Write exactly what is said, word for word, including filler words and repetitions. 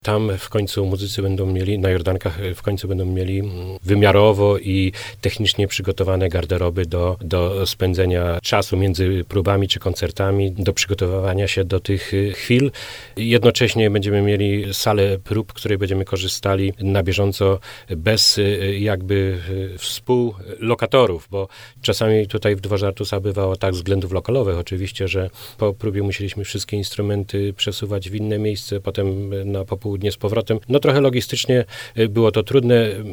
tam w końcu muzycy będą mieli, na Jordankach w końcu będą mieli wymiarowo i technicznie przygotowane garderoby do, do spędzenia czasu między próbami czy koncertami, do przygotowywania się do tych chwil. Jednocześnie będziemy mieli salę prób, w której będziemy korzystali na bieżąco bez jakby współlokatorów, bo czasami tutaj w Dworze Artusa bywało tak z względów lokalowych oczywiście, że po próbie musieliśmy wszystkie instrumenty przesuwać w inne miejsce, potem na popołudnie z powrotem. No trochę logistycznie było to trudne.